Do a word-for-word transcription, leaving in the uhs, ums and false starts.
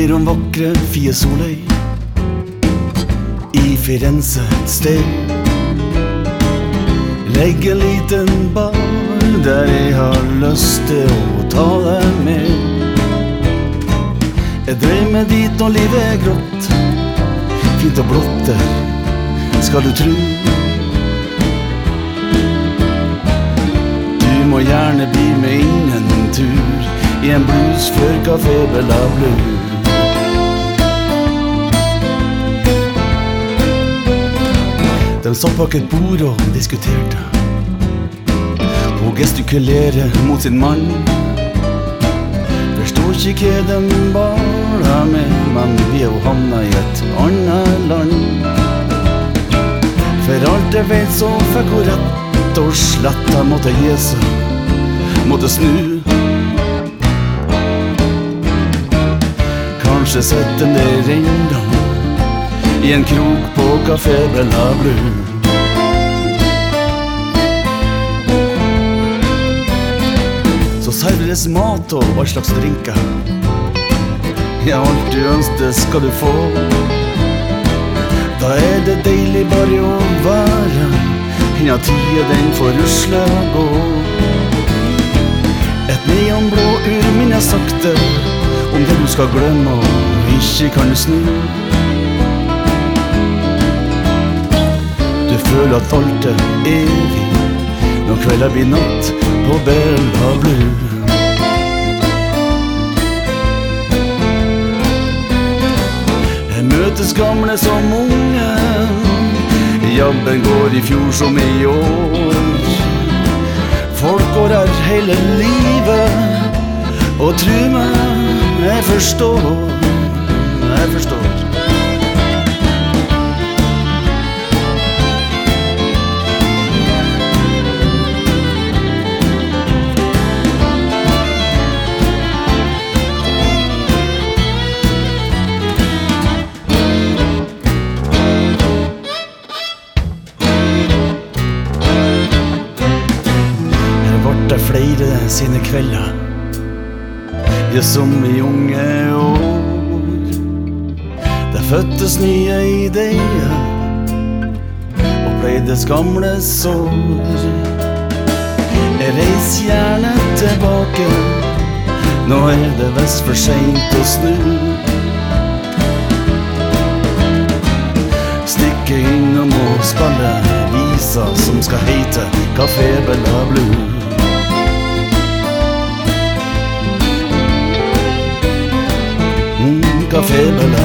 Minner om vakre Fie Soløy I Firenze et sted. Legg en liten bar der jeg har lyst til å ta deg med. Jeg drev med dit når livet er grått, fint og blått der, skal du tro. Du må gjerne bli med inn en tur I en blues før Café Bella Blue. De satt bak et bord og diskuterte og gestikulere mot sin mann. Forstår ikke hva de bara med, men vi er jo havna I et annet land. For alt jeg vet så fikk hun rett og slett jeg måtte gi seg, måtte snu. Kanskje sett den der enda I en krok på Café Bella Blue. Så serveres mat og all slags drinker. Ja, alt du ønsker skal du få. Da er det deilig bare å være Hinna tida den får rusle og gå. Et neonblå ur minne sakte om det du skal glemme og ikke kan du snu. Du føler at alt er evig når kvelden blir natt på Bella Blue. Jeg møtes gamle som unge, jobben går I fjor som I år. Folk går her hele livet, og tro meg, jeg forstår, jeg forstår. Det flere sine kvelder Ja, som I unge år Det føttes nye ideer Og pleides gamle sår Jeg reiser gjerne tilbake Nå er det vest for sent å snu Stikke innom og spille visa som skal heite Café Bella Blue. Café Bella